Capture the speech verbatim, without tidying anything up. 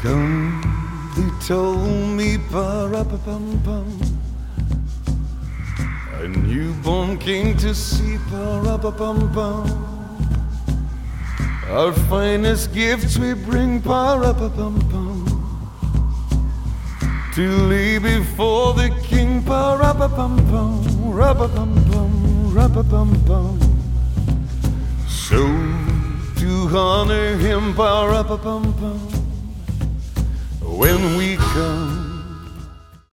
Come, they told me, pa-ra-pa-pum-pum, a newborn king to see, pa-ra-pa-pum-pum. Our finest gifts we bring, pa-ra-pa-pum-pum, to lay before the king, pa-ra-pa-pum-pum, ra-pa-pum-pum, ra-pa-pum-pum. So to honor him, pa-ra-pa-pum-pum, when we come